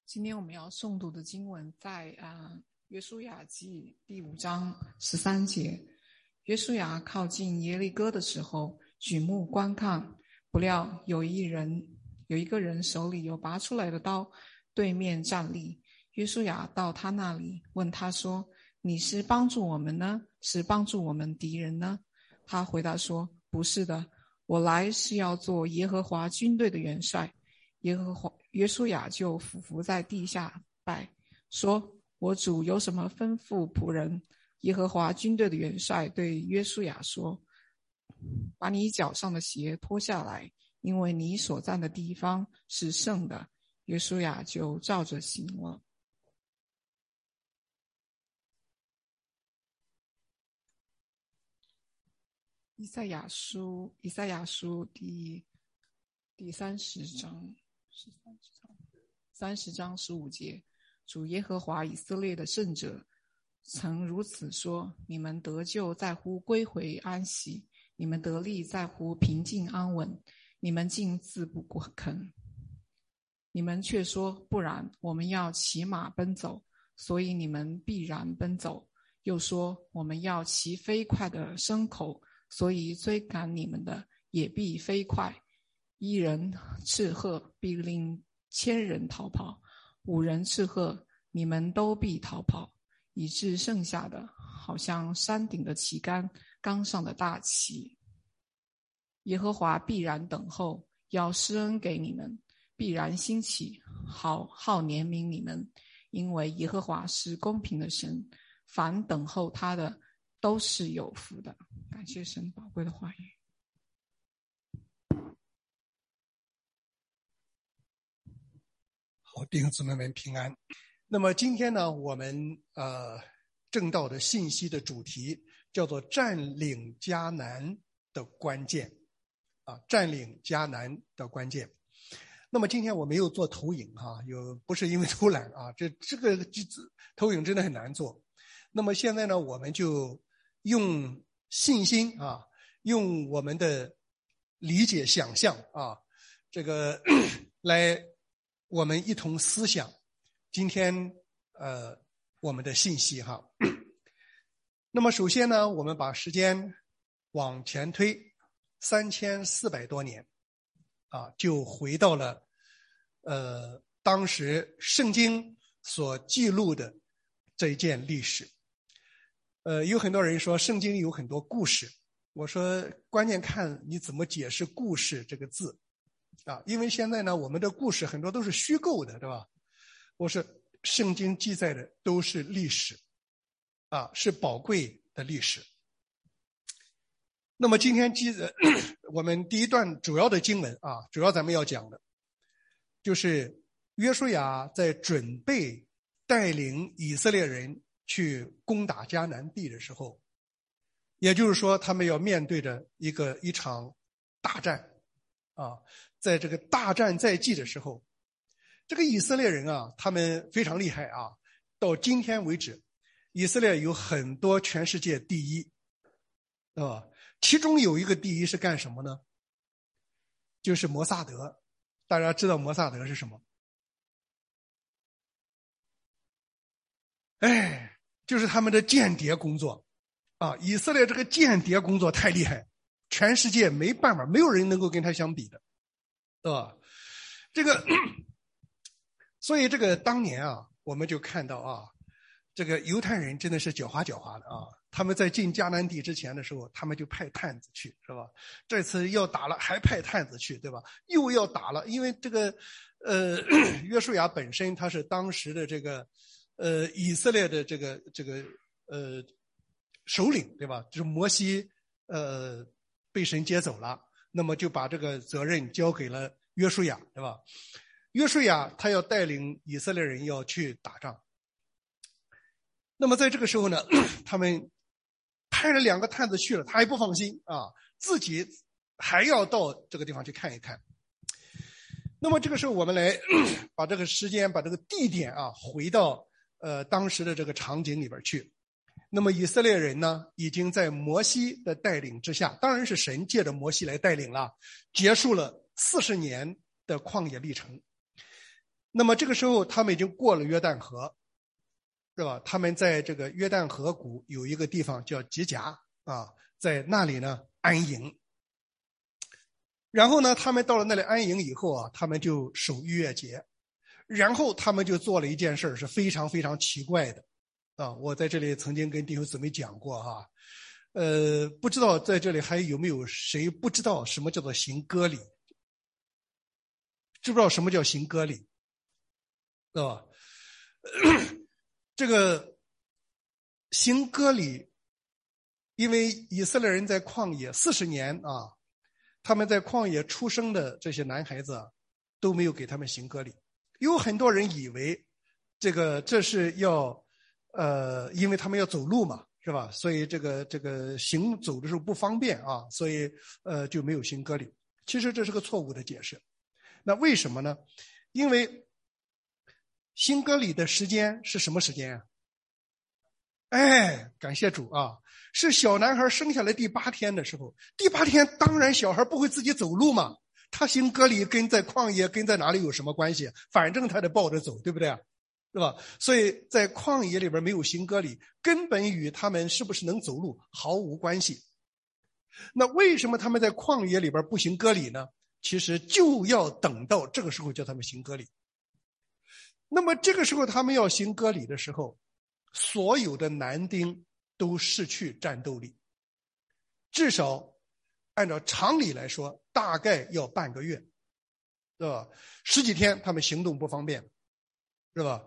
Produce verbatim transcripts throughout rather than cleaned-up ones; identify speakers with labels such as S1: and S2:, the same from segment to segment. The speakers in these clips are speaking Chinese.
S1: 今天我们要诵读的经文在啊、呃、约书亚记第五章十三节。约书亚靠近耶利哥的时候，举目观看，不料有一人有一个人手里有拔出来的刀，对面站立。约书亚到他那里，问他说：“你是帮助我们呢，是帮助我们敌人呢？”他回答说：“不是的，我来是要做耶和华军队的元帅。”耶和华约书亚就俯伏在地下拜，说：“我主有什么吩咐仆人？”耶和华军队的元帅对约书亚说：“把你脚上的鞋脱下来，因为你所站的地方是圣的。”约书亚就照着行了。以赛亚书，以赛亚书第第三十章。是三十章，三十章十五节，主耶和华以色列的圣者曾如此说：你们得救在乎归回安息，你们得力在乎平静安稳，你们竟自不肯。你们却说不然，我们要骑马奔走，所以你们必然奔走。又说我们要骑飞快的牲口，所以追赶你们的也必飞快。一人斥喝，必令千人逃跑；五人斥喝，你们都必逃跑，以致剩下的好像山顶的旗杆，冈上的大旗。耶和华必然等候，要施恩给你们，必然兴起，好好怜悯你们，因为耶和华是公平的神，凡等候他的都是有福的。感谢神宝贵的话语。
S2: 好，弟兄姊妹们平安。那么今天呢，我们呃正道的信息的主题叫做占领迦南的关键啊，占领迦南的关键。那么今天我没有做投影哈、啊，有不是因为偷懒啊，这这个投影真的很难做。那么现在呢，我们就用信心啊，用我们的理解想象啊，这个来我们一同思想今天呃我们的信息哈。那么首先呢，我们把时间往前推三千四百多年啊，就回到了呃当时圣经所记录的这一件历史。呃，有很多人说圣经有很多故事，我说关键看你怎么解释故事这个字啊，因为现在呢，我们的故事很多都是虚构的，对吧？我是圣经记载的都是历史啊，是宝贵的历史。那么今天记呃我们第一段主要的经文啊，主要咱们要讲的就是约书亚在准备带领以色列人去攻打迦南地的时候，也就是说他们要面对着一个一场大战啊。在这个大战在即的时候，这个以色列人啊，他们非常厉害啊。到今天为止，以色列有很多全世界第一，啊，其中有一个第一是干什么呢？就是摩萨德。大家知道摩萨德是什么？哎，就是他们的间谍工作啊。以色列这个间谍工作太厉害，全世界没办法，没有人能够跟他相比的。对吧？这个，所以这个当年啊，我们就看到啊，这个犹太人真的是狡猾狡猾的啊。他们在进迦南地之前的时候，他们就派探子去，是吧？这次要打了，还派探子去，对吧？又要打了，因为这个，呃，约书亚本身他是当时的这个，呃，以色列的这个这个呃首领，对吧？就是摩西，呃，被神接走了。那么就把这个责任交给了约书亚，对吧？约书亚他要带领以色列人要去打仗。那么在这个时候呢，他们派了两个探子去了，他还不放心啊，自己还要到这个地方去看一看。那么这个时候我们来把这个时间把这个地点啊回到呃当时的这个场景里边去。那么以色列人呢，已经在摩西的带领之下，当然是神借着摩西来带领了，结束了四十年的旷野历程。 那么这个时候他们已经过了约旦河，是吧？他们在这个约旦河谷有一个地方叫吉甲啊，在那里呢安营。然后呢，他们到了那里安营以后啊，他们就守逾越节。然后他们就做了一件事是非常非常奇怪的啊！我在这里曾经跟弟兄姊妹讲过哈，呃，不知道在这里还有没有谁不知道什么叫做行割礼？知不知道什么叫行割礼？对吧？这个行割礼，因为以色列人在旷野四十年啊，他们在旷野出生的这些男孩子啊，都没有给他们行割礼。有很多人以为这个这是要呃因为他们要走路嘛，是吧？所以这个这个行走的时候不方便啊，所以呃就没有行割礼。其实这是个错误的解释。那为什么呢？因为行割礼的时间是什么时间啊？哎，感谢主啊，是小男孩生下来第八天的时候。第八天当然小孩不会自己走路嘛，他行割礼跟在旷野跟在哪里有什么关系？反正他得抱着走，对不对？是吧？所以在旷野里边没有行割礼，根本与他们是不是能走路毫无关系。那为什么他们在旷野里边不行割礼呢？其实就要等到这个时候叫他们行割礼。那么这个时候他们要行割礼的时候，所有的男丁都失去战斗力，至少按照常理来说大概要半个月，是吧？十几天他们行动不方便，是吧？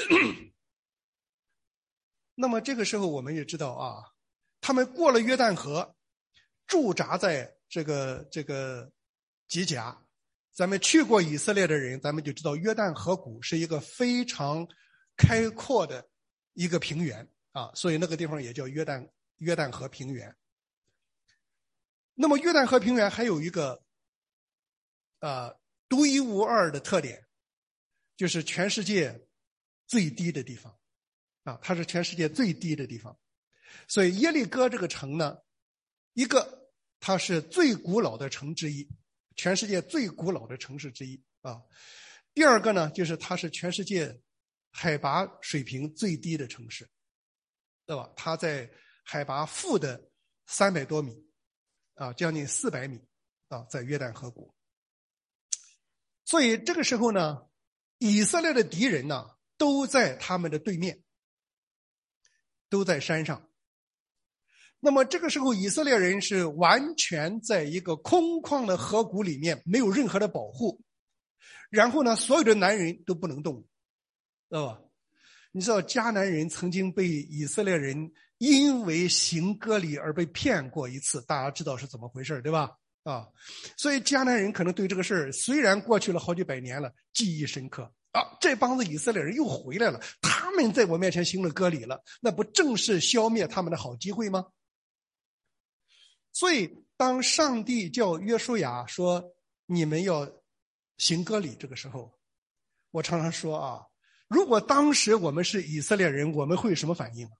S2: 那么这个时候我们也知道啊，他们过了约旦河，驻扎在这个这个吉甲。咱们去过以色列的人，咱们就知道约旦河谷是一个非常开阔的一个平原啊，所以那个地方也叫约旦约旦河平原。那么约旦河平原还有一个呃独一无二的特点，就是全世界最低的地方啊，它是全世界最低的地方。所以耶利哥这个城呢，一个它是最古老的城之一，全世界最古老的城市之一啊。第二个呢，就是它是全世界海拔水平最低的城市，对吧？它在海拔负的三百多米啊，将近四百米啊，在约旦河谷。所以这个时候呢，以色列的敌人呢都在他们的对面，都在山上。那么这个时候以色列人是完全在一个空旷的河谷里面，没有任何的保护。然后呢，所有的男人都不能动，知道吧？你知道迦南人曾经被以色列人因为行割礼而被骗过一次，大家知道是怎么回事，对吧？啊，所以迦南人可能对这个事儿虽然过去了好几百年了，记忆深刻啊。这帮子以色列人又回来了，他们在我面前行了割礼了，那不正是消灭他们的好机会吗？所以当上帝叫约书亚说你们要行割礼，这个时候我常常说啊，如果当时我们是以色列人，我们会有什么反应？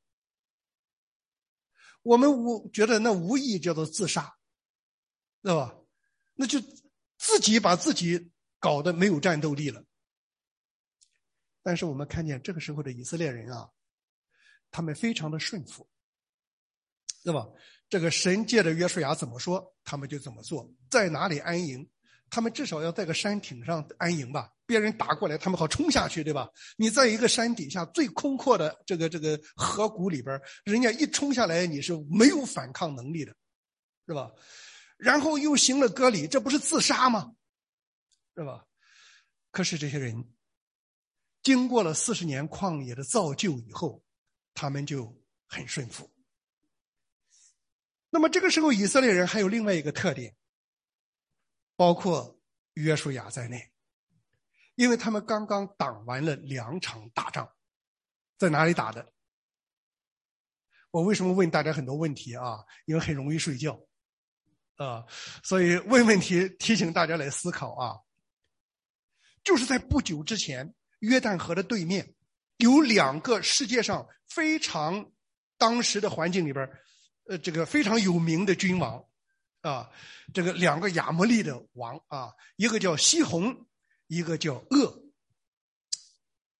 S2: 我们无觉得那无疑叫做自杀，对吧？那就自己把自己搞得没有战斗力了。但是我们看见这个时候的以色列人啊，他们非常的顺服，对吧？这个神借着约书亚怎么说，他们就怎么做。在哪里安营，他们至少要在个山顶上安营吧，别人打过来他们好冲下去，对吧？你在一个山底下最空阔的这个这个河谷里边，人家一冲下来你是没有反抗能力的，是吧？然后又行了割礼，这不是自杀吗？是吧？可是这些人经过了四十年旷野的造就以后，他们就很顺服。那么这个时候以色列人还有另外一个特点，包括约书亚在内，因为他们刚刚打完了两场大仗。在哪里打的？我为什么问大家很多问题啊？因为很容易睡觉啊，所以问问题提醒大家来思考啊。就是在不久之前，约旦河的对面有两个世界上非常当时的环境里边呃，这个非常有名的君王啊，这个两个亚摩利的王啊，一个叫西宏，一个叫噩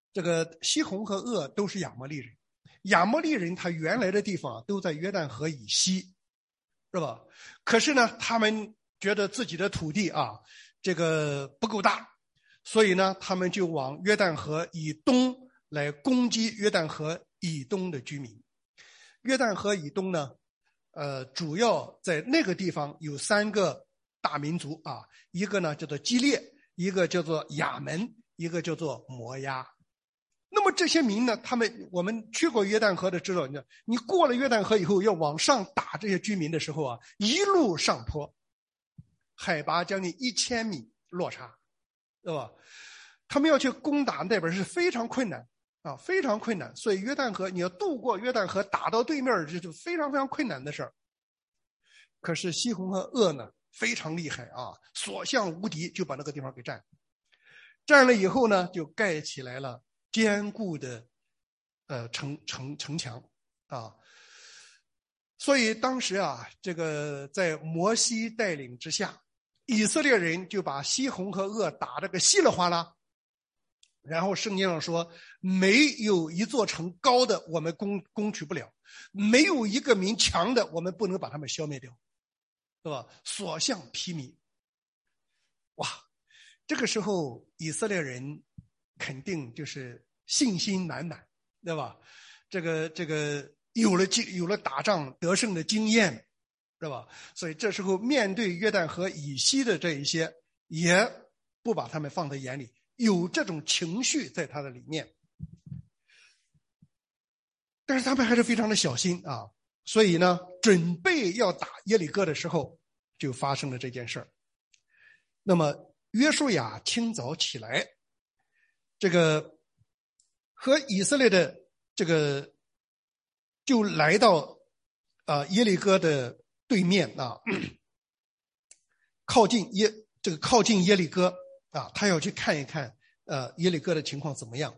S2: 这个西宏和噩都是亚摩利人，亚摩利人他原来的地方都在约旦河以西，是吧？可是呢，他们觉得自己的土地啊，这个不够大，所以呢，他们就往约旦河以东来攻击约旦河以东的居民。约旦河以东呢，呃，主要在那个地方有三个大民族啊，一个呢叫做基列，一个叫做亚门，一个叫做摩押。那么这些民呢，他们我们去过约旦河的知道，你过了约旦河以后要往上打这些居民的时候啊，一路上坡，海拔将近一千米落差，对吧？他们要去攻打那边是非常困难啊，非常困难。所以约旦河你要渡过约旦河打到对面，这就非常非常困难的事儿。可是西宏和噩呢非常厉害啊，所向无敌，就把那个地方给占。占了以后呢，就盖起来了坚固的呃城城城墙啊。所以当时啊，这个在摩西带领之下，以色列人就把西宏和噩打得个稀里哗啦。然后圣经上说，没有一座城高的我们攻攻取不了，没有一个民强的我们不能把他们消灭掉，对吧？所向披靡。哇，这个时候以色列人肯定就是信心满满，对吧？这个这个有了有了打仗得胜的经验，对吧？所以这时候面对约旦河以西的这一些，也不把他们放在眼里，有这种情绪在他的里面。但是他们还是非常的小心啊，所以呢，准备要打耶利哥的时候，就发生了这件事儿。那么约书亚清早起来，这个和以色列的这个就来到啊耶利哥的对面啊，靠近耶这个靠近耶利哥啊，他要去看一看呃耶利哥的情况怎么样。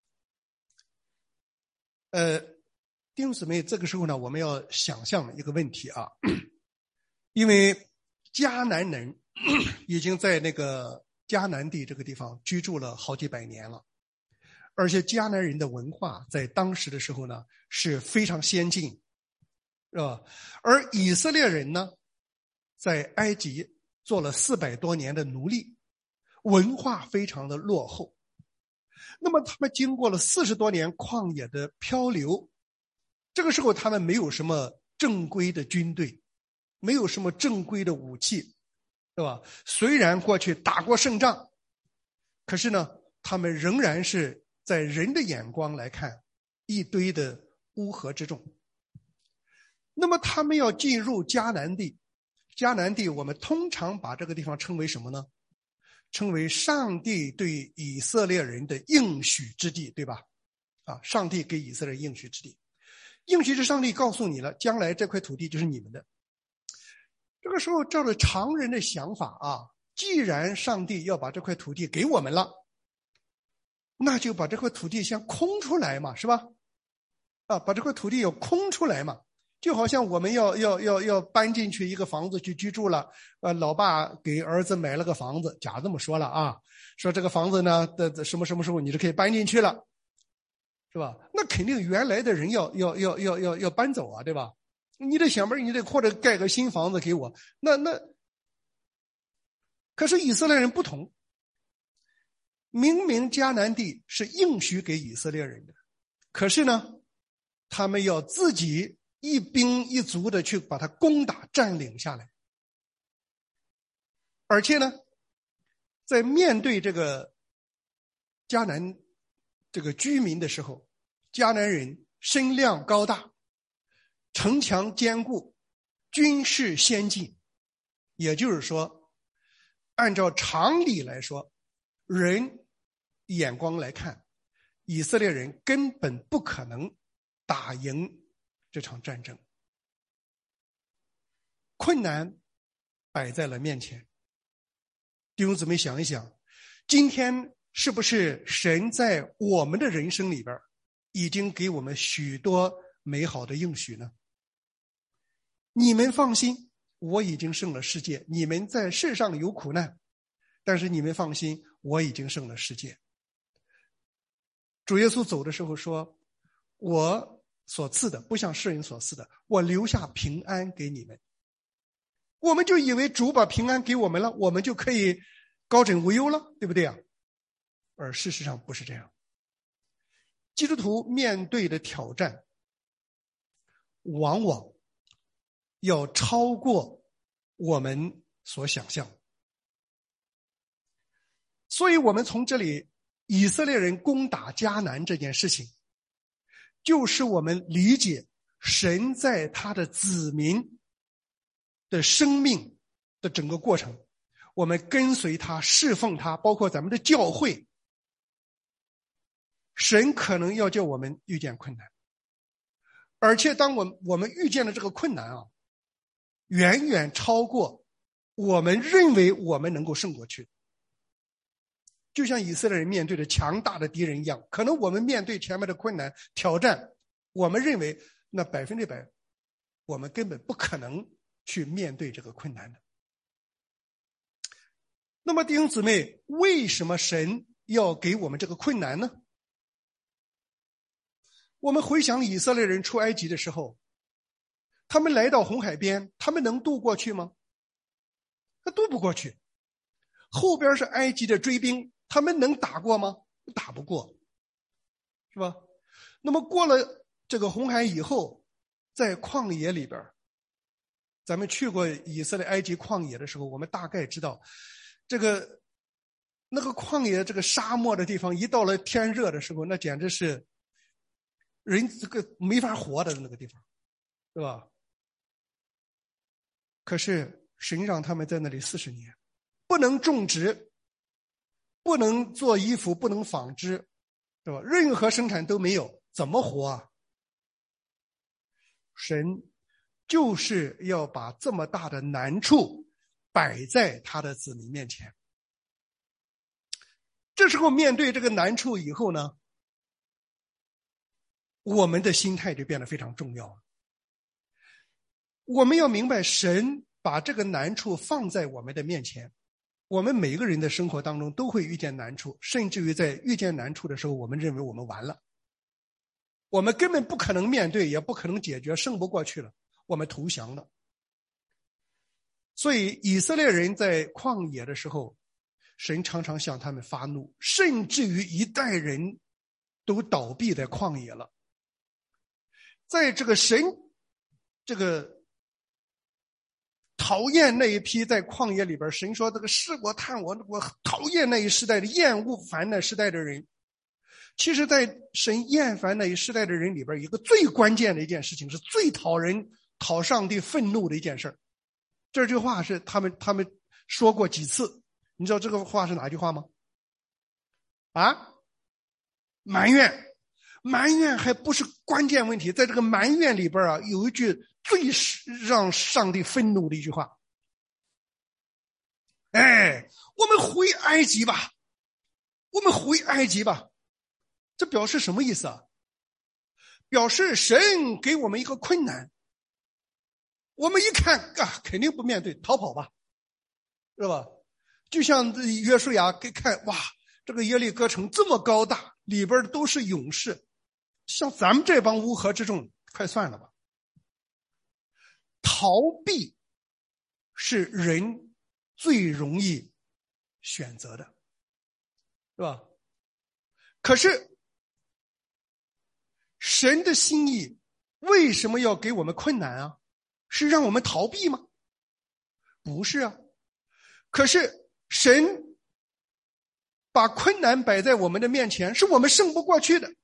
S2: 呃，弟兄姊妹，这个时候呢，我们要想象一个问题啊，因为迦南人已经在那个迦南地这个地方居住了好几百年了，而且迦南人的文化在当时的时候呢是非常先进，是吧？而以色列人呢，在埃及做了四百多年的奴隶，文化非常的落后。那么他们经过了四十多年旷野的漂流，这个时候他们没有什么正规的军队，没有什么正规的武器，对吧？虽然过去打过胜仗，可是呢，他们仍然是在人的眼光来看，一堆的乌合之众。那么他们要进入迦南地，迦南地我们通常把这个地方称为什么呢？称为上帝对以色列人的应许之地，对吧？啊，上帝给以色列人应许之地，应许是上帝告诉你了，将来这块土地就是你们的。这个时候照着常人的想法啊，既然上帝要把这块土地给我们了，那就把这块土地先空出来嘛，是吧？啊，把这块土地要空出来嘛，就好像我们要要要要搬进去一个房子去居住了，呃，老爸给儿子买了个房子，假这么说了啊，说这个房子呢的什么什么时候你就可以搬进去了，是吧？那肯定原来的人要要要要要要搬走啊，对吧？你得想办法，你得或者盖个新房子给我，那那，可是以色列人不同，明明迦南地是应许给以色列人的，可是呢，他们要自己一兵一卒的去把它攻打占领下来，而且呢，在面对这个迦南这个居民的时候，迦南人身量高大，城墙坚固，军事先进，也就是说，按照常理来说，人眼光来看，以色列人根本不可能打赢这场战争。困难摆在了面前。弟兄姊妹想一想，今天是不是神在我们的人生里边已经给我们许多美好的应许呢？你们放心，我已经胜了世界。你们在世上有苦难，但是你们放心，我已经胜了世界。 主耶稣走的时候说，我所赐的不像世人所赐的，我留下平安给你们。我们就以为主把平安给我们了，我们就可以高枕无忧了，对不对啊？而事实上不是这样。基督徒面对的挑战往往要超过我们所想象。所以我们从这里以色列人攻打迦南这件事情，就是我们理解神在他的子民的生命的整个过程，我们跟随他，侍奉他，包括咱们的教会，神可能要叫我们遇见困难，而且当我们我们遇见了这个困难啊，远远超过我们认为我们能够胜过去。就像以色列人面对着强大的敌人一样，可能我们面对前面的困难挑战，我们认为那百分之百我们根本不可能去面对这个困难的。那么弟兄姊妹，为什么神要给我们这个困难呢？我们回想以色列人出埃及的时候，他们来到红海边，他们能渡过去吗？他渡不过去。后边是埃及的追兵，他们能打过吗？打不过，是吧？那么过了这个红海以后，在旷野里边，咱们去过以色列埃及旷野的时候，我们大概知道这个那个旷野这个沙漠的地方，一到了天热的时候，那简直是人这个没法活的那个地方，对吧？可是神让他们在那里四十年，不能种植，不能做衣服，不能纺织，对吧？任何生产都没有，怎么活啊？神就是要把这么大的难处摆在他的子民面前。这时候面对这个难处以后呢，我们的心态就变得非常重要了。我们要明白，神把这个难处放在我们的面前，我们每个人的生活当中都会遇见难处，甚至于在遇见难处的时候，我们认为我们完了，我们根本不可能面对，也不可能解决，胜不过去了，我们投降了。所以以色列人在旷野的时候，神常常向他们发怒，甚至于一代人都倒闭在旷野了。在这个神这个讨厌那一批在旷野里边，神说这个是我探我我讨厌那一时代的，厌恶烦那时代的人。其实在神厌烦那一时代的人里边，一个最关键的一件事情，是最讨人讨上帝愤怒的一件事。这句话是他们他们说过几次，你知道这个话是哪句话吗？啊，埋怨。埋怨还不是关键问题，在这个埋怨里边啊，有一句最让上帝愤怒的一句话。哎，我们回埃及吧，我们回埃及吧。这表示什么意思啊？表示神给我们一个困难，我们一看啊，肯定不面对，逃跑吧，是吧？就像约书亚给看，哇，这个耶利哥城这么高大，里边都是勇士，像咱们这帮乌合之众，快算了吧。逃避是人最容易选择的，是吧？可是神的心意为什么要给我们困难啊？是让我们逃避吗？不是啊。可是神把困难摆在我们的面前，是我们胜不过去的。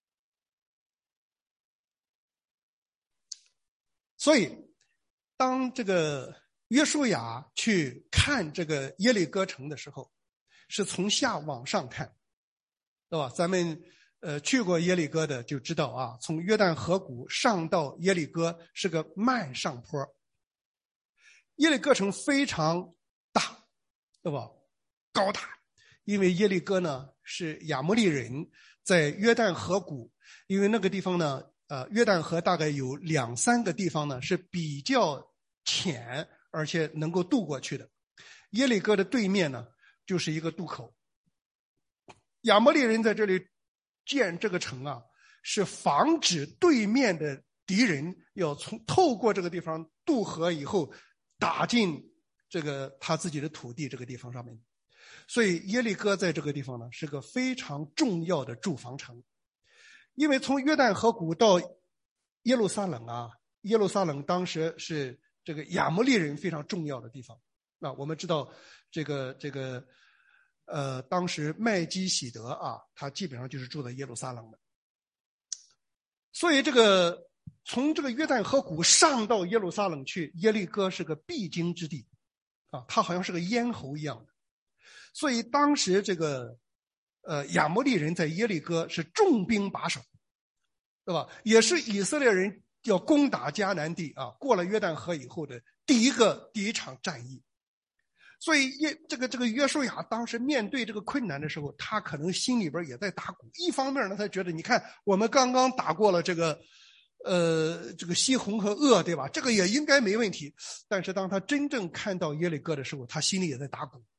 S2: 所以当这个约书亚去看这个耶利哥城的时候，是从下往上看，对吧？咱们呃去过耶利哥的就知道啊，从约旦河谷上到耶利哥是个慢上坡。耶利哥城非常大，对吧？高大，因为耶利哥呢是亚摩利人在约旦河谷，因为那个地方呢呃，约旦河大概有两三个地方呢是比较浅，而且能够渡过去的。耶利哥的对面呢就是一个渡口。亚摩利人在这里建这个城啊，是防止对面的敌人要从透过这个地方渡河以后打进这个他自己的土地这个地方上面。所以耶利哥在这个地方呢是个非常重要的驻防城。因为从约旦河谷到耶路撒冷啊，耶路撒冷当时是这个亚摩利人非常重要的地方。那我们知道这个这个呃当时麦基洗德啊，他基本上就是住在耶路撒冷的。所以这个从这个约旦河谷上到耶路撒冷去，耶利哥是个必经之地啊，它好像是个咽喉一样的。所以当时这个呃亚摩利人在耶利哥是重兵把守，对吧？也是以色列人要攻打迦南地啊，过了约旦河以后的第一个第一场战役。所以耶这个这个约书亚当时面对这个困难的时候，他可能心里边也在打鼓。一方面呢，他觉得你看我们刚刚打过了这个呃这个西宏和噩，对吧？这个也应该没问题。但是当他真正看到耶利哥的时候，他心里也在打鼓。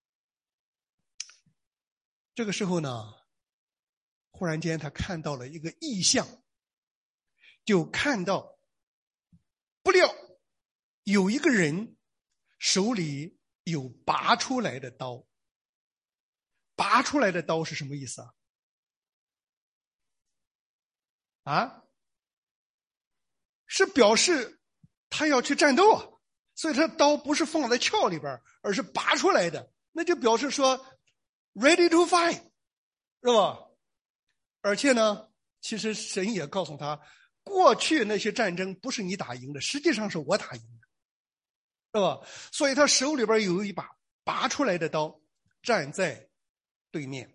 S2: 这个时候呢，忽然间他看到了一个异象，就看到不料有一个人手里有拔出来的刀。拔出来的刀是什么意思啊？啊，是表示他要去战斗啊，所以他刀不是放在鞘里边，而是拔出来的，那就表示说 ready to fight， 是吧？而且呢，其实神也告诉他，过去那些战争不是你打赢的，实际上是我打赢的，是吧？所以他手里边有一把拔出来的刀，站在对面。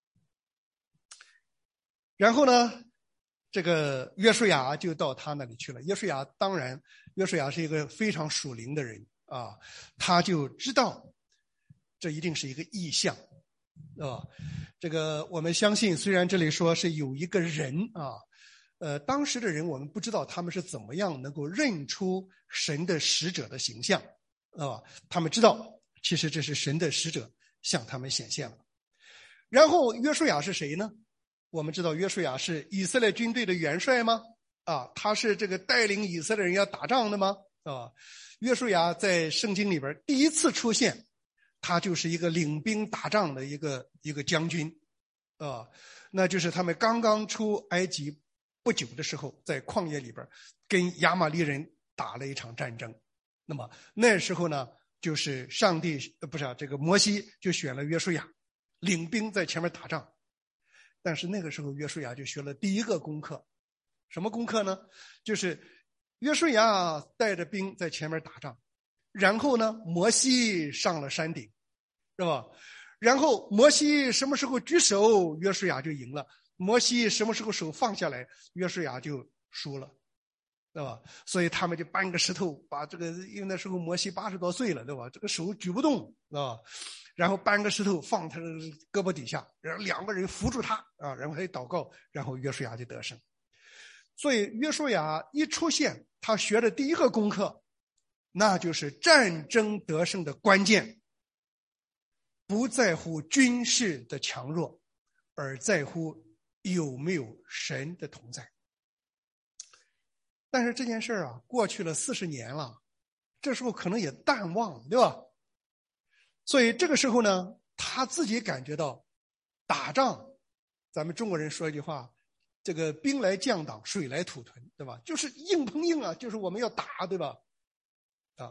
S2: 然后呢，这个约书亚就到他那里去了。约书亚当然，约书亚是一个非常属灵的人啊，他就知道这一定是一个异象，啊，这个我们相信，虽然这里说是有一个人啊，呃，当时的人我们不知道他们是怎么样能够认出神的使者的形象，啊，他们知道其实这是神的使者向他们显现了。然后约书亚是谁呢？我们知道约书亚是以色列军队的元帅吗？啊，他是这个带领以色列人要打仗的吗？啊，约书亚在圣经里边第一次出现，他就是一个领兵打仗的一个一个将军，啊，那就是他们刚刚出埃及不久的时候，在旷野里边跟亚玛利人打了一场战争。那么那时候呢，就是上帝呃不是啊，这个摩西就选了约书亚领兵在前面打仗。但是那个时候约书亚就学了第一个功课，什么功课呢？就是约书亚带着兵在前面打仗，然后呢摩西上了山顶，是吧？然后摩西什么时候举手，约书亚就赢了；摩西什么时候手放下来，约书亚就输了，对吧？所以他们就搬个石头把这个，因为那时候摩西八十多岁了，对吧？这个手举不动，是吧？然后搬个石头放他的胳膊底下，然后两个人扶住他啊，然后他一祷告，然后约书亚就得胜。所以约书亚一出现，他学的第一个功课，那就是战争得胜的关键，不在乎军事的强弱，而在乎有没有神的同在。但是这件事啊，过去了四十年了，这时候可能也淡忘了，对吧？所以这个时候呢，他自己感觉到打仗，咱们中国人说一句话，这个兵来将挡，水来土屯，对吧？就是硬碰硬啊，就是我们要打，对吧？啊，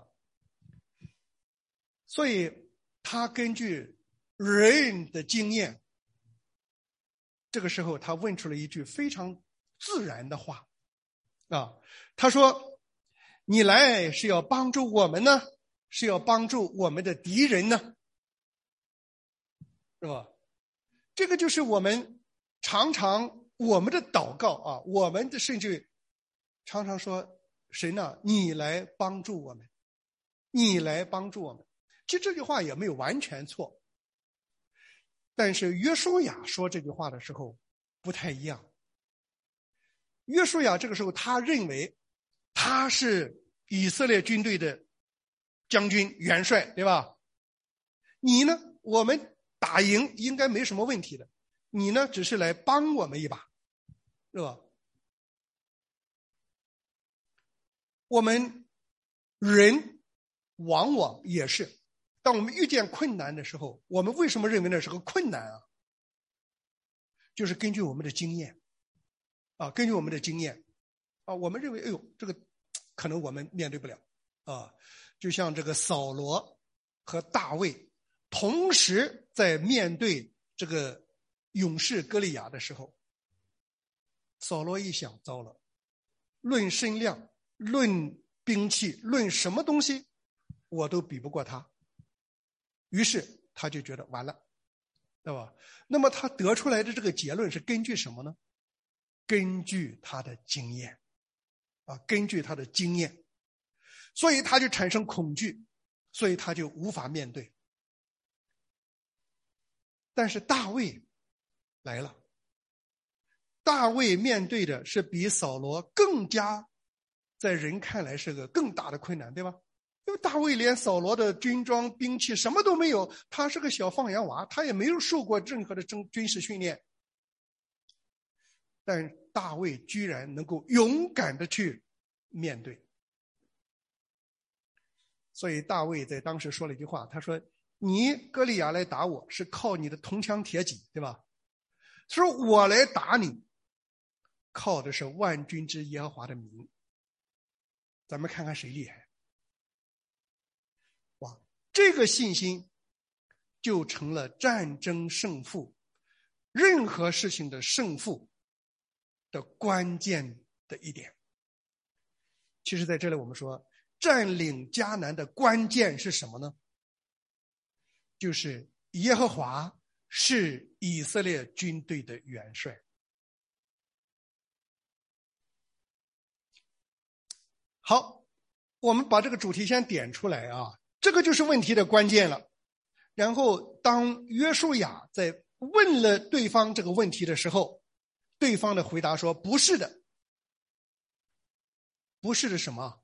S2: 所以他根据人的经验，这个时候他问出了一句非常自然的话啊，他说：“你来是要帮助我们呢，是要帮助我们的敌人呢？”是吧？这个就是我们常常我们的祷告啊，我们的甚至常常说：“神啊，你来帮助我们，你来帮助我们。”其实这句话也没有完全错，但是约书亚说这句话的时候不太一样。约书亚这个时候他认为他是以色列军队的将军元帅，对吧？你呢，我们打赢应该没什么问题的， 你呢只是来帮我们一把，是吧？我们人往往也是，当我们遇见困难的时候，我们为什么认为那是个困难啊？就是根据我们的经验啊，根据我们的经验啊，我们认为，哎呦，这个可能我们面对不了啊。就像这个扫罗和大卫同时在面对这个勇士歌利亚的时候，扫罗一想，糟了，论身量，论兵器，论什么东西我都比不过他，于是他就觉得完了，对吧？那么他得出来的这个结论是根据什么呢？根据他的经验啊，根据他的经验，所以他就产生恐惧，所以他就无法面对。但是大卫来了，大卫面对的是比扫罗更加在人看来是个更大的困难，对吧？因为大卫连扫罗的军装兵器什么都没有，他是个小放羊娃，他也没有受过任何的军军事训练，但大卫居然能够勇敢的去面对。所以大卫在当时说了一句话，他说，你歌利亚来打我是靠你的铜枪铁戟，对吧？他说我来打你靠的是万军之耶和华的名。咱们看看谁厉害。哇，这个信心就成了战争胜负，任何事情的胜负的关键的一点。其实在这里我们说，占领迦南的关键是什么呢？就是耶和华是以色列军队的元帅。好，我们把这个主题先点出来啊，这个就是问题的关键了。然后当约书亚在问了对方这个问题的时候，对方的回答说不是的。不是的什么？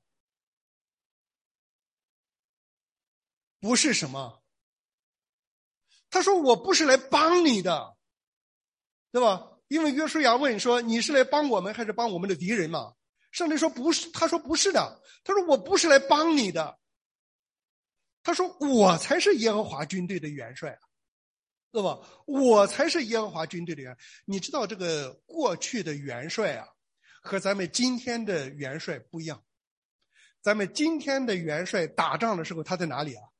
S2: 不是什么？他说我不是来帮你的，对吧？因为约书亚问说你是来帮我们还是帮我们的敌人嘛？上帝说不是，他说不是的，他说我不是来帮你的，他说我才是耶和华军队的元帅啊，对吧？我才是耶和华军队的元帅。你知道这个过去的元帅啊和咱们今天的元帅不一样，咱们今天的元帅打仗的时候他在哪里啊？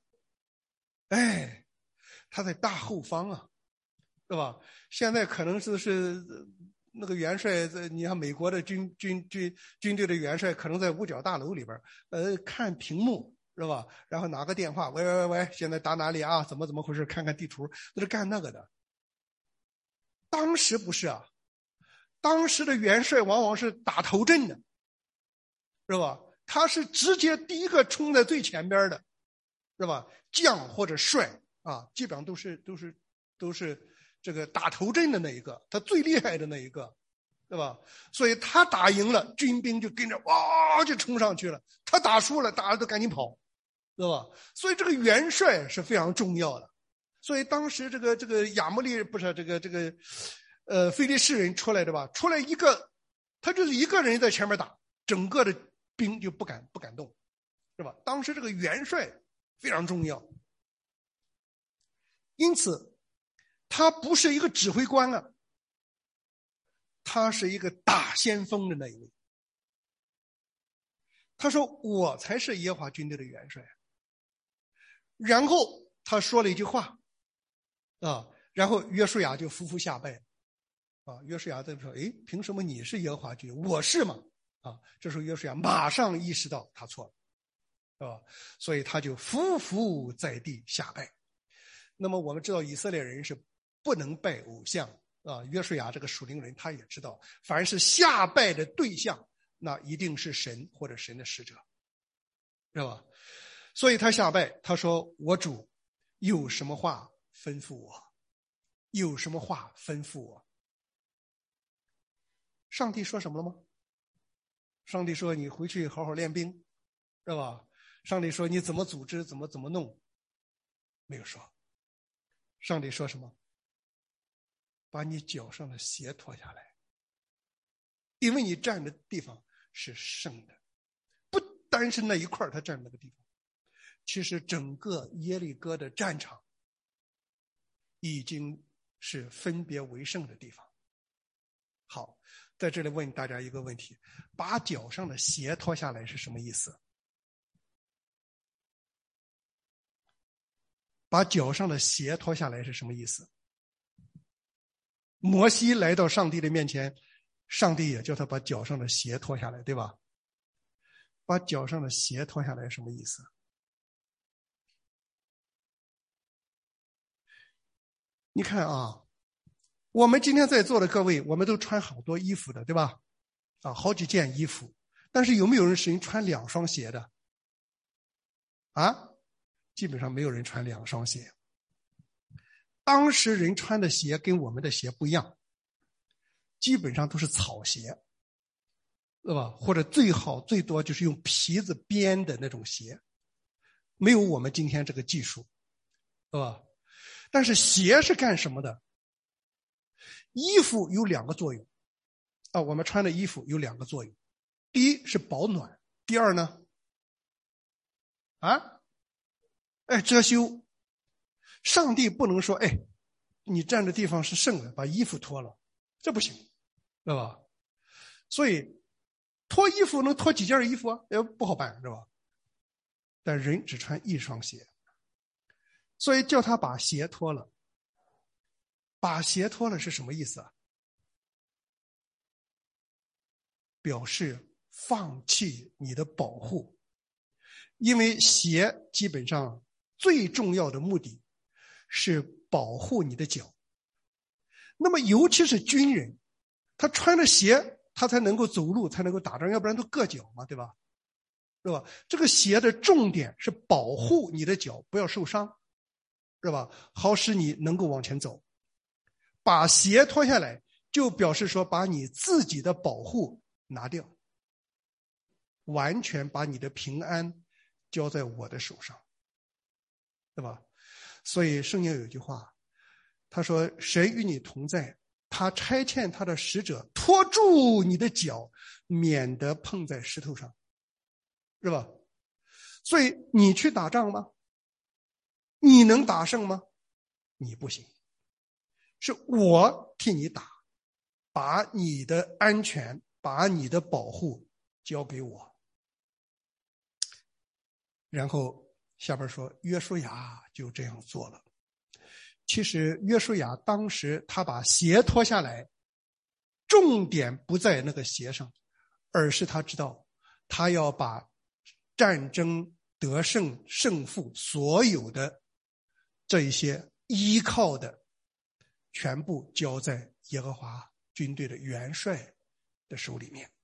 S2: 哎，他在大后方啊，对吧？现在可能是是那个元帅在，你看美国的军军军军队的元帅可能在五角大楼里边，呃，看屏幕是吧？然后拿个电话，喂喂喂喂，现在打哪里啊？怎么怎么回事？看看地图，那是干那个的。当时不是啊，当时的元帅往往是打头阵的，是吧？他是直接第一个冲在最前边的，是吧？将或者帅啊，基本上都是都是都是这个打头阵的那一个，他最厉害的那一个，对吧？所以他打赢了，军兵就跟着哇就冲上去了；他打输了，大家都赶紧跑，对吧？所以这个元帅是非常重要的。所以当时这个这个亚摩利不是这个这个呃非利士人出来的吧？出来一个，他就是一个人在前面打，整个的兵就不敢不敢动，是吧？当时这个元帅非常重要，因此他不是一个指挥官啊，他是一个打先锋的那一位。他说我才是耶和华军队的元帅。然后他说了一句话啊，然后约书亚就夫妇下拜啊。约书亚在说，诶，凭什么你是耶和华军？我是吗？啊，这时候约书亚马上意识到他错了，是吧？所以他就匍匐在地下拜。那么我们知道以色列人是不能拜偶像啊，约书亚这个属灵人他也知道，凡是下拜的对象，那一定是神或者神的使者，是吧？所以他下拜，他说我主有什么话吩咐我，有什么话吩咐我。上帝说什么了吗？上帝说你回去好好练兵，是吧？上帝说你怎么组织怎么怎么弄，没有说。上帝说什么？ 把你脚上的鞋脱下来，因为你站的地方是圣的。不单是那一块他站那个地方，其实整个耶利哥的战场已经是分别为圣的地方。好，在这里问大家一个问题，把脚上的鞋脱下来是什么意思？把脚上的鞋脱下来是什么意思？摩西来到上帝的面前，上帝也叫他把脚上的鞋脱下来，对吧？把脚上的鞋脱下来什么意思？你看啊，我们今天在座的各位，我们都穿好多衣服的，对吧？啊，好几件衣服，但是有没有人是穿两双鞋的？啊？基本上没有人穿两双鞋。当时人穿的鞋跟我们的鞋不一样，基本上都是草鞋，对吧？或者最好最多就是用皮子编的那种鞋，没有我们今天这个技术，对吧？但是鞋是干什么的？衣服有两个作用啊，我们穿的衣服有两个作用，第一是保暖，第二呢，啊，哎，遮羞。上帝不能说，哎，你站的地方是圣的，把衣服脱了，这不行，对吧？所以脱衣服能脱几件衣服啊？也不好办，是吧？但人只穿一双鞋，所以叫他把鞋脱了。把鞋脱了是什么意思啊？表示放弃你的保护，因为鞋基本上最重要的目的是保护你的脚。那么尤其是军人，他穿着鞋他才能够走路，才能够打仗，要不然都硌脚嘛，对吧？是吧？这个鞋的重点是保护你的脚不要受伤，是吧？好使你能够往前走。把鞋脱下来就表示说把你自己的保护拿掉，完全把你的平安交在我的手上，对吧？所以圣经有一句话，他说神与你同在，他差遣他的使者拖住你的脚，免得碰在石头上，是吧？所以你去打仗吗？你能打胜吗？你不行，是我替你打，把你的安全，把你的保护交给我。然后下边说约书亚就这样做了。其实约书亚当时他把鞋脱下来，重点不在那个鞋上，而是他知道他要把战争得胜胜负所有的这一些依靠的全部交在耶和华军队的元帅的手里面。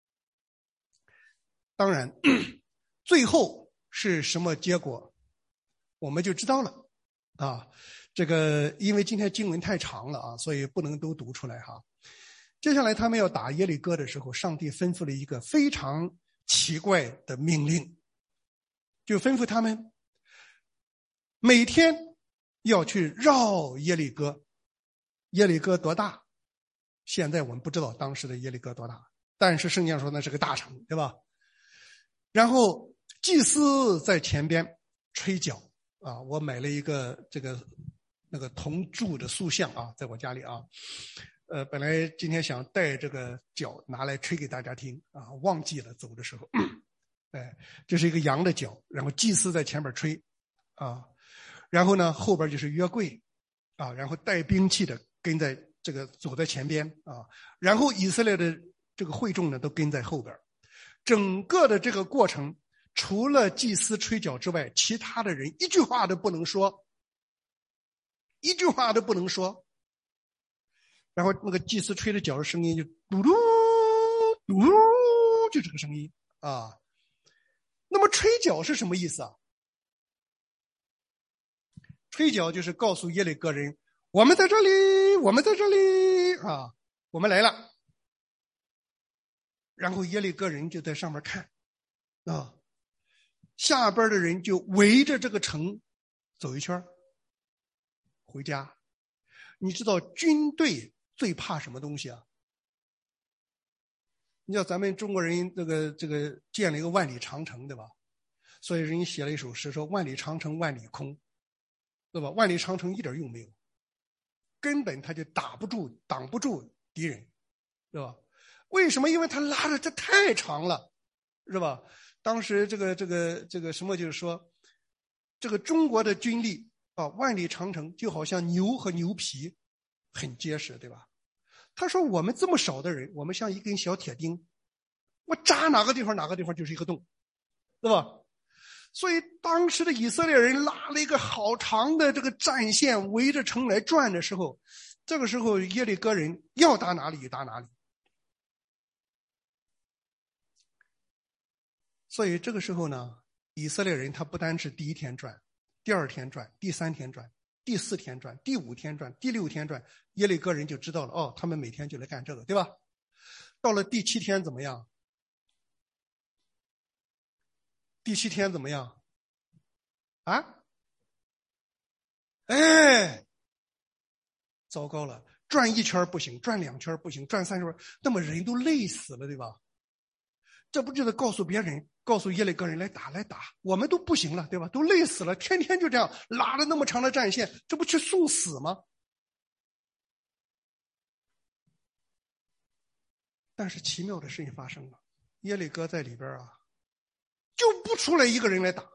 S2: 当然最后是什么结果我们就知道了啊。这个因为今天经文太长了啊，所以不能都读出来哈。接下来他们要打耶利哥的时候，上帝吩咐了一个非常奇怪的命令，就吩咐他们每天要去绕耶利哥。耶利哥多大？现在我们不知道当时的耶利哥多大，但是圣经说那是个大城，对吧？然后祭司在前边吹角啊，我买了一个这个那个铜铸的塑像啊，在我家里啊。呃，本来今天想带这个角拿来吹给大家听啊，忘记了走的时候。哎，这是一个羊的角，然后祭司在前面吹啊，然后呢后边就是约柜啊，然后带兵器的跟在这个走在前边啊，然后以色列的这个会众呢都跟在后边。整个的这个过程除了祭司吹角之外，其他的人一句话都不能说，一句话都不能说。然后那个祭司吹的角的声音就嘟嘟嘟嘟，就这个声音啊。那么吹角是什么意思啊？吹角就是告诉耶利哥人，我们在这里，我们在这里啊，我们来了。然后耶利哥人就在上面看啊，下边的人就围着这个城走一圈回家。 你知道军队最怕什么东西啊？你知道咱们中国人这个这个建了一个万里长城，对吧？所以人家写了一首诗说万里长城万里空，对吧？万里长城一点用没有，根本他就打不住挡不住敌人，对吧？为什么？因为他拉的这太长了，是吧？当时这个这个这个什么就是说，这个中国的军力啊，万里长城就好像牛和牛皮，很结实，对吧？他说我们这么少的人，我们像一根小铁钉，我扎哪个地方哪个地方就是一个洞，对吧？所以当时的以色列人拉了一个好长的这个战线围着城来转的时候，这个时候耶利哥人要打哪里就打哪里。所以这个时候呢，以色列人他不单是第一天转，第二天转，第三天转，第四天转，第五天转，第六天转，耶利哥人就知道了，哦，他们每天就来干这个，对吧？到了第七天怎么样？第七天怎么样？啊？哎，糟糕了，转一圈不行，转两圈不行，转三圈，那么人都累死了，对吧？这不就得告诉别人，告诉耶利哥人来打来打，我们都不行了，对吧？都累死了，天天就这样拉了那么长的战线，这不去送死吗？但是奇妙的事情发生了，耶利哥在里边啊，就不出来一个人来打。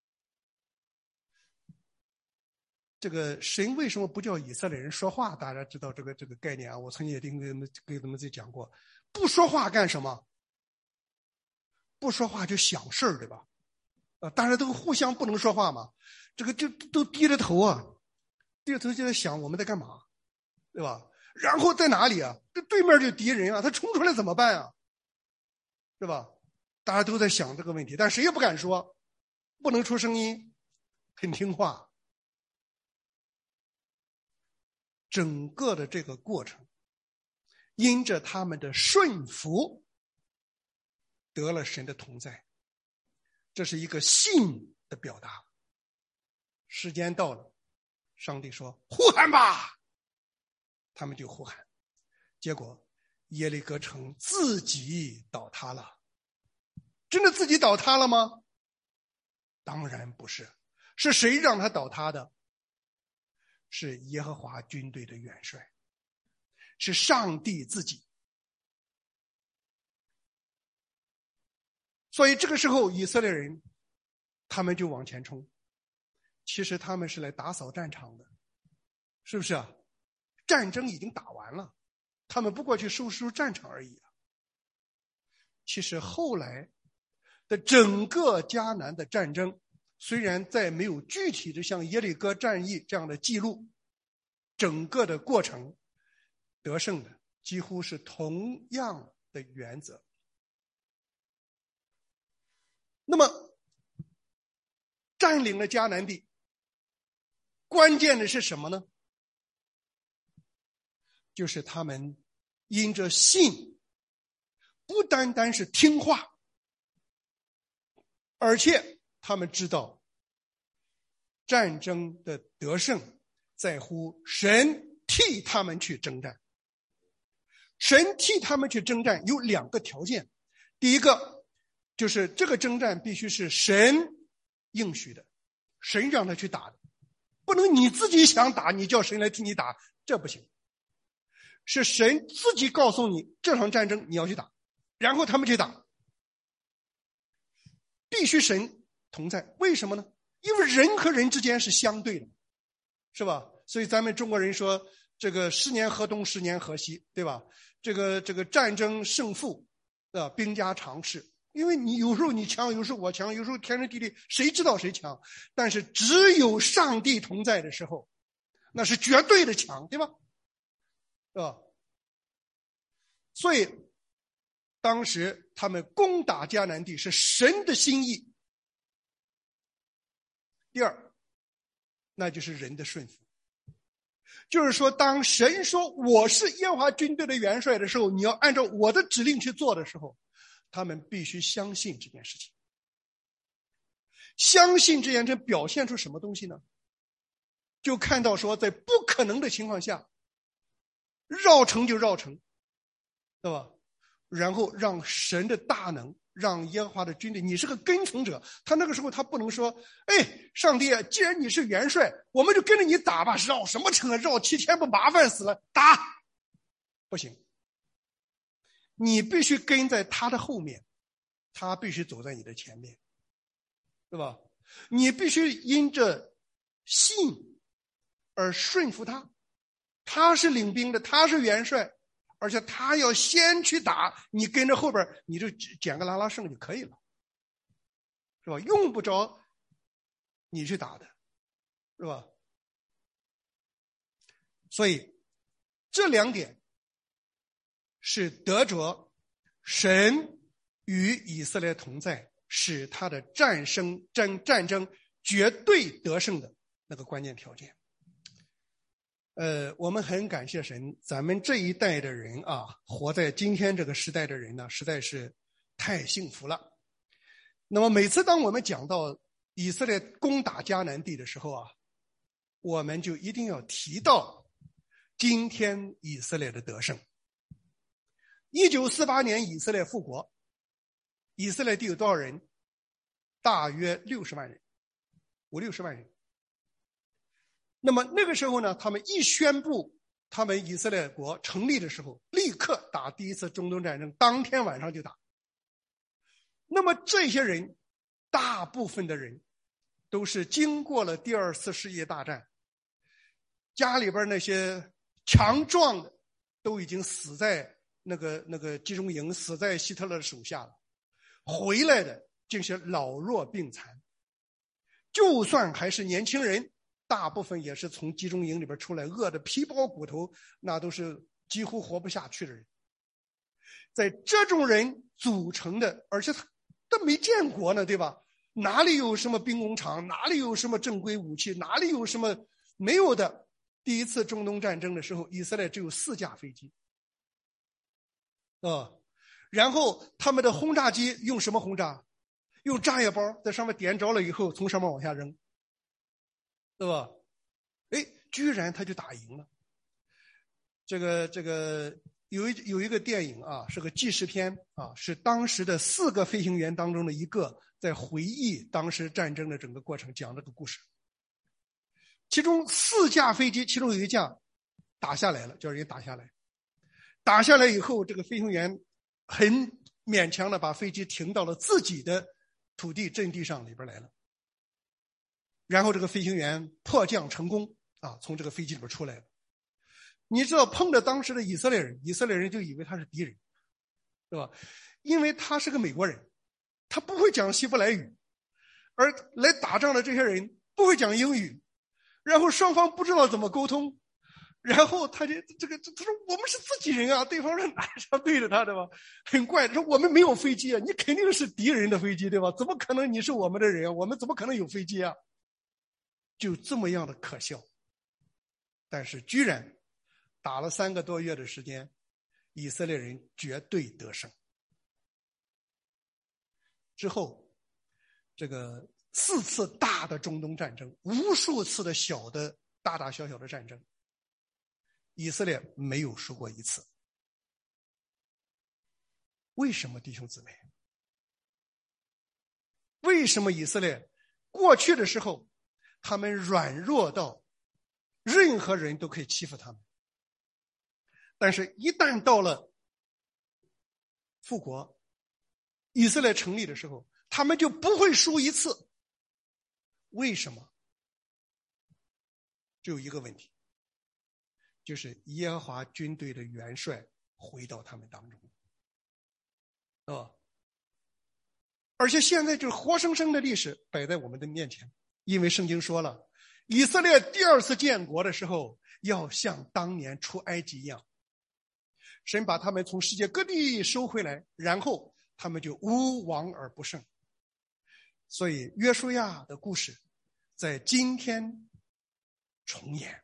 S2: 这个神为什么不叫以色列人说话？大家知道这个这个概念啊？我曾经也听给他们给他们在讲过，不说话干什么？不说话就想事儿，对吧？啊，大家都互相不能说话嘛，这个就都低着头啊，低着头就在想我们在干嘛，对吧？然后在哪里啊？这对面就敌人啊，他冲出来怎么办啊？是吧？大家都在想这个问题，但谁也不敢说，不能出声音，很听话。整个的这个过程，因着他们的顺服，得了神的同在，这是一个信的表达。时间到了，上帝说呼喊吧，他们就呼喊，结果耶利哥城自己倒塌了。真的自己倒塌了吗？当然不是，是谁让他倒塌的？是耶和华军队的元帅，是上帝自己。所以这个时候以色列人他们就往前冲，其实他们是来打扫战场的，是不是啊？战争已经打完了，他们不过去收拾战场而已啊。其实后来的整个迦南的战争，虽然再没有具体的像耶利哥战役这样的记录，整个的过程得胜的几乎是同样的原则。那么占领了迦南地，关键的是什么呢？就是他们因着信，不单单是听话，而且他们知道战争的得胜在乎神替他们去征战。神替他们去征战有两个条件，第一个就是这个征战必须是神应许的，神让他去打的，不能你自己想打你叫神来替你打，这不行。是神自己告诉你这场战争你要去打，然后他们去打，必须神同在。为什么呢？因为人和人之间是相对的，是吧？所以咱们中国人说这个十年河东十年河西，对吧？这个这个战争胜负啊，兵家常事。因为你有时候你强，有时候我强，有时候天时地利，谁知道谁强？但是只有上帝同在的时候，那是绝对的强，对吧？是吧？所以当时他们攻打迦南地是神的心意。第二，那就是人的顺服。就是说当神说我是耶和华军队的元帅的时候，你要按照我的指令去做的时候，他们必须相信这件事情。相信这件事表现出什么东西呢？ 就看到说，在不可能的情况下，绕城就绕城，对吧？然后让神的大能，让耶和华的军队，你是个跟从者。他那个时候他不能说，哎，上帝啊，既然你是元帅，我们就跟着你打吧，绕什么城啊？绕七天不麻烦死了？打，不行。你必须跟在他的后面，他必须走在你的前面，对吧？你必须因着信而顺服他，他是领兵的，他是元帅，而且他要先去打，你跟着后边你就捡个拉拉胜就可以了，是吧？用不着你去打的，是吧？所以这两点是得着神与以色列同在，使他的战胜战战争绝对得胜的那个关键条件。呃，我们很感谢神，咱们这一代的人啊，活在今天这个时代的人呢，实在是太幸福了。那么每次当我们讲到以色列攻打迦南地的时候啊，我们就一定要提到今天以色列的得胜。一九四八年以色列复国，以色列地有多少人？大约六十万人，五六十万人。那么那个时候呢，他们一宣布他们以色列国成立的时候，立刻打第一次中东战争，当天晚上就打。那么这些人，大部分的人都是经过了第二次世界大战，家里边那些强壮的都已经死在那个那个集中营，死在希特勒的手下了，回来的这些老弱病残，就算还是年轻人，大部分也是从集中营里边出来，饿得皮包骨头，那都是几乎活不下去的人。在这种人组成的，而且他都没见过呢，对吧？哪里有什么兵工厂，哪里有什么正规武器，哪里有什么没有的。第一次中东战争的时候，以色列只有四架飞机啊，然后他们的轰炸机用什么轰炸？用炸药包在上面点着了以后，从上面往下扔，对吧？哎，居然他就打赢了。这个这个有一有一个电影啊，是个纪实片啊，是当时的四个飞行员当中的一个在回忆当时战争的整个过程，讲这个故事。其中四架飞机，其中有一架打下来了，叫人打下来。打下来以后，这个飞行员很勉强的把飞机停到了自己的土地阵地上里边来了。然后这个飞行员迫降成功啊，从这个飞机里边出来了。你知道碰着当时的以色列人，以色列人就以为他是敌人，对吧？因为他是个美国人，他不会讲希伯来语，而来打仗的这些人不会讲英语，然后双方不知道怎么沟通，然后他就这个他说我们是自己人啊，对方是哪上对着他，对吧？很怪，说我们没有飞机啊，你肯定是敌人的飞机，对吧？怎么可能你是我们的人啊？我们怎么可能有飞机啊？就这么样的可笑。但是居然打了三个多月的时间，以色列人绝对得胜。之后这个四次大的中东战争，无数次的小的大大小小的战争，以色列没有输过一次。为什么，弟兄姊妹？为什么以色列过去的时候他们软弱到任何人都可以欺负他们，但是一旦到了复国，以色列成立的时候，他们就不会输一次。为什么？只有一个问题，就是耶和华军队的元帅回到他们当中，啊！而且现在就是活生生的历史摆在我们的面前，因为圣经说了，以色列第二次建国的时候，要像当年出埃及一样，神把他们从世界各地收回来，然后他们就无往而不胜。所以约书亚的故事在今天重演。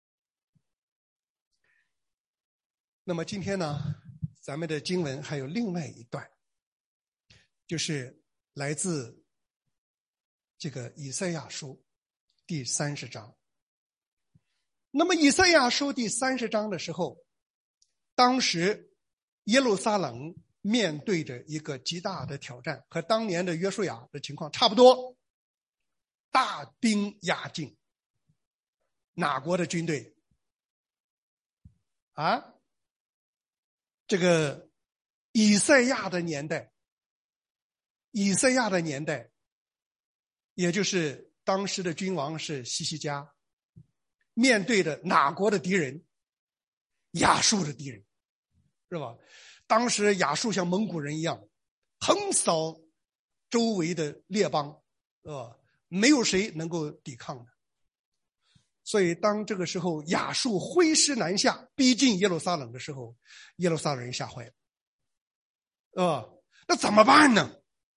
S2: 那么今天呢，咱们的经文还有另外一段，就是来自这个以赛亚书第三十章那么以赛亚书第三十章的时候，当时耶路撒冷面对着一个极大的挑战，和当年的约书亚的情况差不多，大兵压境。哪国的军队啊？这个以赛亚的年代，以赛亚的年代，也就是当时的君王是西西家，面对着哪国的敌人？亚述的敌人，是吧？当时亚述像蒙古人一样，横扫周围的列邦，是吧？没有谁能够抵抗的。所以当这个时候亚述挥师南下，逼近耶路撒冷的时候，耶路撒冷人吓坏了。呃，那怎么办呢？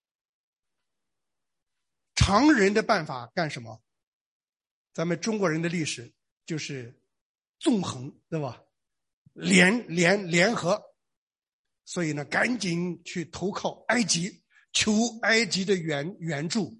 S2: 常人的办法干什么？咱们中国人的历史就是纵横，对吧？联联联合，所以呢，赶紧去投靠埃及，求埃及的援援助。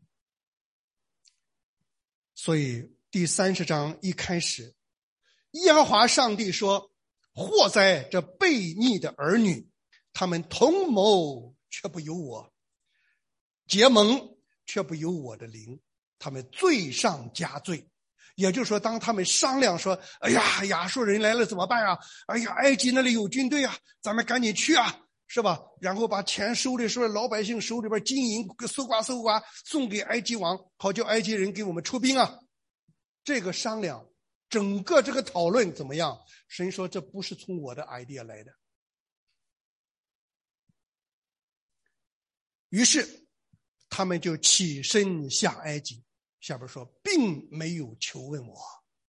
S2: 所以第三十章一开始，耶和华上帝说：“祸哉，这悖逆的儿女，他们同谋却不由我，结盟却不由我的灵，他们罪上加罪。”也就是说，当他们商量说：“哎呀，亚述人来了怎么办啊？哎呀，埃及那里有军队啊，咱们赶紧去啊，是吧？”然后把钱收的时候，老百姓手里边金银搜刮搜刮，送给埃及王，好叫埃及人给我们出兵啊。这个商量，整个这个讨论怎么样？神说这不是从我的 idea 来的。于是他们就起身下埃及。下边说并没有求问我。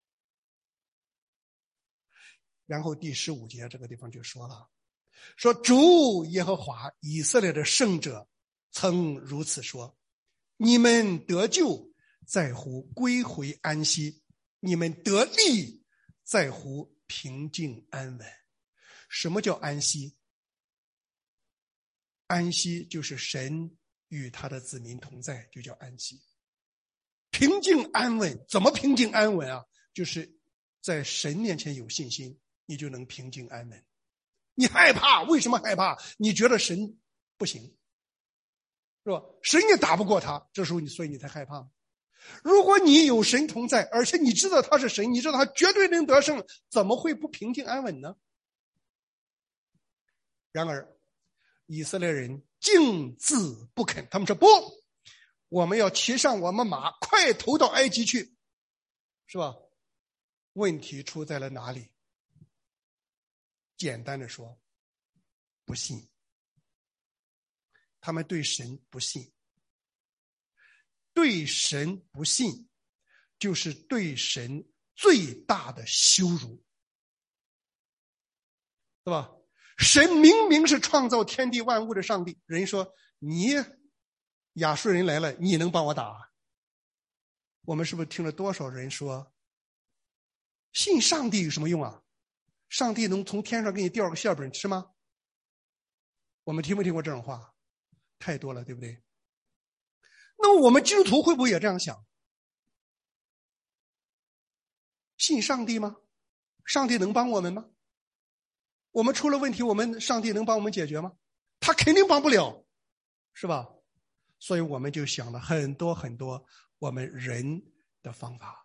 S2: 然后第十五节这个地方就说了，说主耶和华以色列的圣者曾如此说：你们得救在乎归回安息，你们得利在乎平静安稳。什么叫安息？安息就是神与他的子民同在，就叫安息。平静安稳，怎么平静安稳啊？就是在神面前有信心，你就能平静安稳。你害怕，为什么害怕？你觉得神不行，是吧？神也打不过他，这时候你所以你才害怕。如果你有神同在，而且你知道他是神，你知道他绝对能得胜，怎么会不平静安稳呢？然而以色列人竟自不肯，他们说不，我们要骑上我们马，快投到埃及去，是吧？问题出在了哪里？简单的说，不信。他们对神不信，对神不信，就是对神最大的羞辱，对吧？神明明是创造天地万物的上帝，人说你亚述人来了，你能帮我打？我们是不是听了多少人说，信上帝有什么用啊？上帝能从天上给你掉个馅饼吃吗？我们听没听过这种话？太多了，对不对？那么我们基督徒会不会也这样想？信上帝吗？上帝能帮我们吗？我们出了问题，我们上帝能帮我们解决吗？他肯定帮不了，是吧？所以我们就想了很多很多我们人的方法。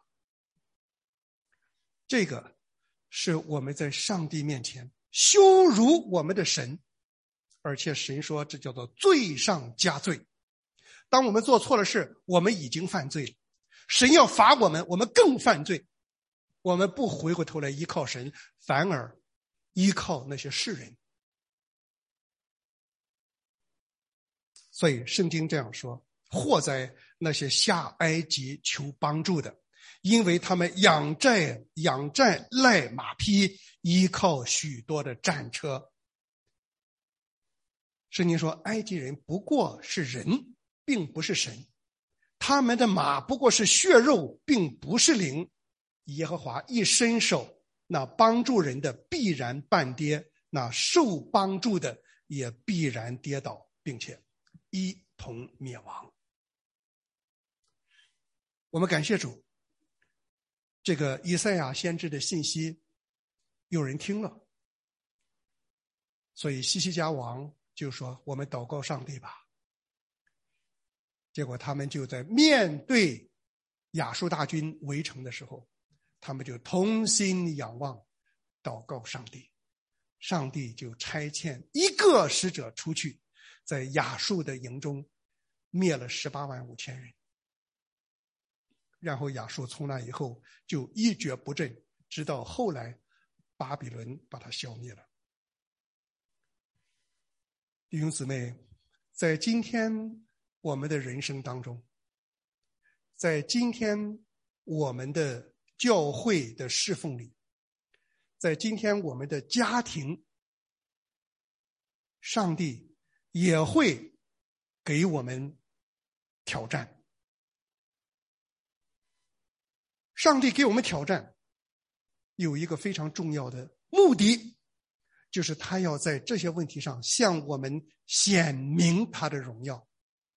S2: 这个是我们在上帝面前羞辱我们的神，而且神说这叫做罪上加罪。当我们做错了事，我们已经犯罪了，神要罚我们，我们更犯罪。我们不回过头来依靠神，反而依靠那些世人。所以圣经这样说，祸哉那些下埃及求帮助的，因为他们仰债仰债赖马匹，依靠许多的战车。圣经说埃及人不过是人，并不是神，他们的马不过是血肉，并不是灵。耶和华一伸手，那帮助人的必然半跌，那受帮助的也必然跌倒，并且一同灭亡。我们感谢主， 这个以赛亚先知的信息有人听了，所以西西家王就说我们祷告上帝吧。结果他们就在面对亚述大军围城的时候，他们就同心仰望祷告上帝，上帝就差遣一个使者出去，在亚述的营中灭了十八万五千人，然后亚述从那以后就一蹶不振，直到后来巴比伦把它消灭了。弟兄姊妹，在今天我们的人生当中，在今天我们的教会的侍奉里，在今天我们的家庭，上帝也会给我们挑战。上帝给我们挑战有一个非常重要的目的，就是他要在这些问题上向我们显明他的荣耀。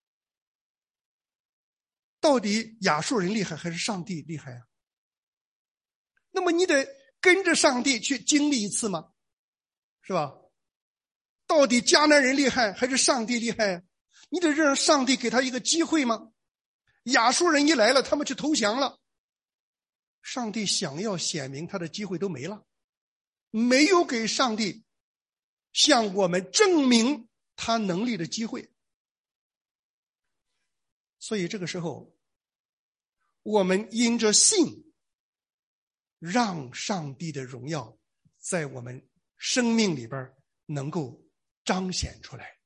S2: 到底亚述人厉害还是上帝厉害啊？那么你得跟着上帝去经历一次吗？是吧？到底迦南人厉害还是上帝厉害啊？你得让上帝给他一个机会吗？亚述人一来了，他们去投降了，上帝想要显明他的机会都没了，没有给上帝向我们证明他能力的机会。所以这个时候，我们因着信，让上帝的荣耀在我们生命里边能够彰显出来。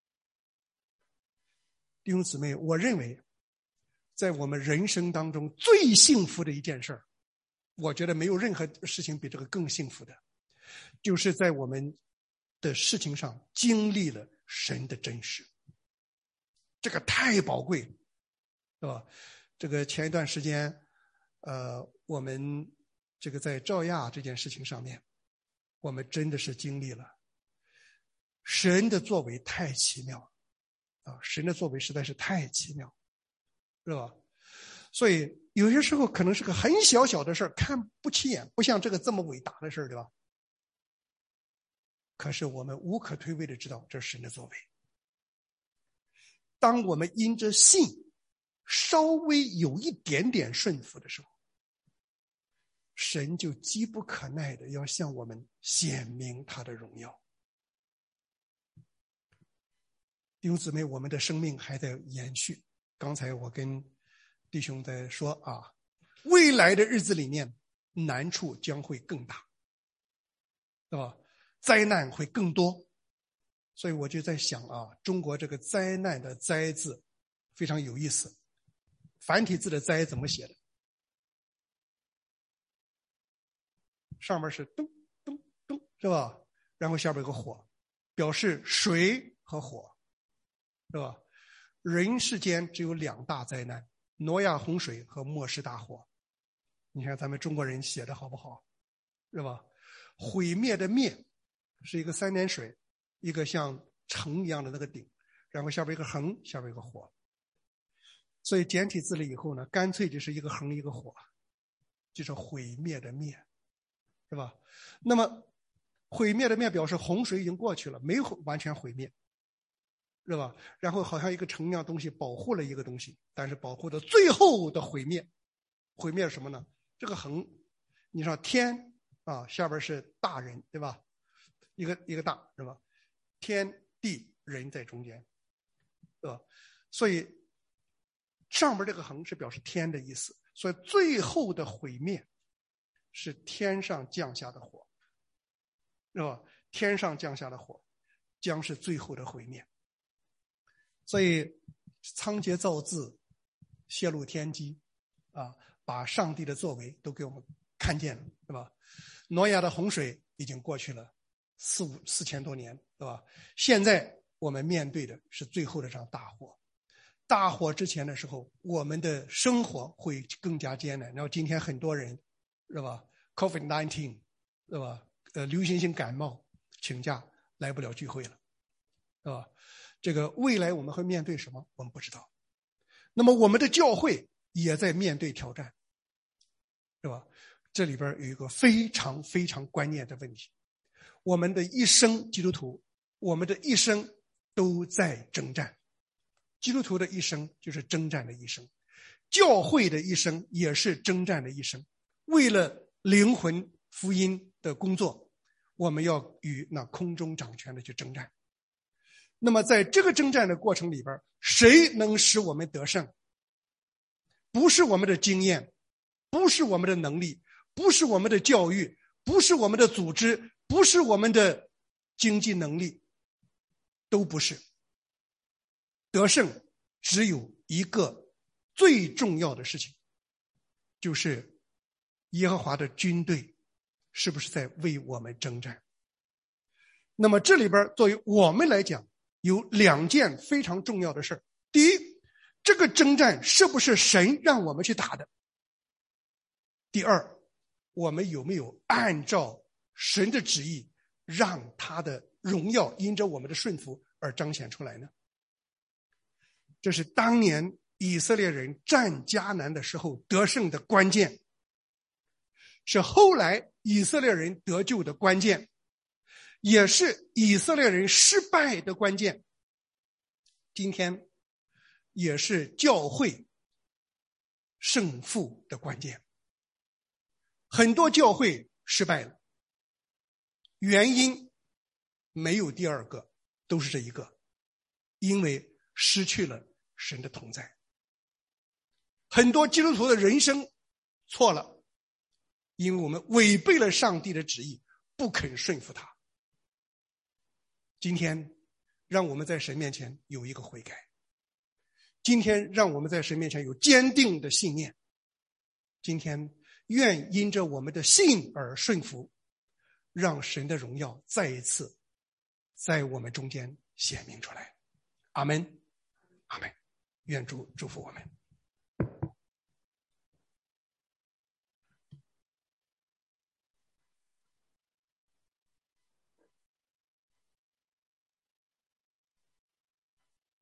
S2: 弟兄姊妹，我认为在我们人生当中最幸福的一件事儿，我觉得没有任何事情比这个更幸福的，就是在我们的事情上经历了神的真实。这个太宝贵了，是吧？这个前一段时间呃，我们这个在赵亚这件事情上面，我们真的是经历了神的作为太奇妙啊！神的作为实在是太奇妙，是吧？所以有些时候可能是个很小小的事儿，看不起眼，不像这个这么伟大的事儿，对吧？可是我们无可推诿的知道这是神的作为。当我们因着信稍微有一点点顺服的时候，神就急不可耐的要向我们显明他的荣耀。弟兄姊妹，我们的生命还在延续。刚才我跟弟兄在说啊，未来的日子里面难处将会更大，对吧？灾难会更多。所以我就在想啊，中国这个灾难的灾字非常有意思，繁体字的灾怎么写的？上面是咚咚咚，是吧？然后下边有个火，表示水和火，是吧？人世间只有两大灾难，挪亚洪水和末世大火。你看咱们中国人写的好不好，是吧？毁灭的灭是一个三点水，一个像城一样的那个顶，然后下边一个横，下边一个火。所以简体字了以后呢，干脆就是一个横一个火，就是毁灭的灭，是吧？那么毁灭的灭表示洪水已经过去了，没有完全毁灭，是吧？然后好像一个城一样东西保护了一个东西，但是保护的最后的毁灭，毁灭什么呢？这个横，你说天啊，下边是大人，对吧？一个一个大，是吧？天地人在中间，对吧？所以上边这个横是表示天的意思，所以最后的毁灭是天上降下的火，是吧？天上降下的火将是最后的毁灭。所以仓颉造字，泄露天机啊，把上帝的作为都给我们看见了，是吧？挪亚的洪水已经过去了四五四千多年，对吧？现在我们面对的是最后的这场大火。大火之前的时候，我们的生活会更加艰难。然后今天很多人，是吧 ？COVID 十九， 是吧？呃，流行性感冒，请假来不了聚会了，是吧？这个未来我们会面对什么？我们不知道。那么我们的教会也在面对挑战。 是吧？这里边有一个非常非常关键的问题，我们的一生基督徒，我们的一生都在征战。基督徒的一生就是征战的一生，教会的一生也是征战的一生。为了灵魂福音的工作，我们要与那空中掌权的去征战。那么在这个征战的过程里边，谁能使我们得胜？不是我们的经验，不是我们的能力，不是我们的教育，不是我们的组织，不是我们的经济能力，都不是。得胜只有一个最重要的事情，就是耶和华的军队是不是在为我们征战。那么这里边作为我们来讲，有两件非常重要的事。第一，这个征战是不是神让我们去打的？第二，我们有没有按照神的旨意，让他的荣耀因着我们的顺服而彰显出来呢？这是当年以色列人战迦南的时候得胜的关键，是后来以色列人得救的关键，也是以色列人失败的关键。今天也是教会胜负的关键。很多教会失败了，原因没有第二个，都是这一个，因为失去了神的同在。很多基督徒的人生错了，因为我们违背了上帝的旨意，不肯顺服他。今天让我们在神面前有一个悔改，今天让我们在神面前有坚定的信念，今天愿因着我们的信而顺服，让神的荣耀再一次在我们中间显明出来。阿们，阿们，愿主祝福我们。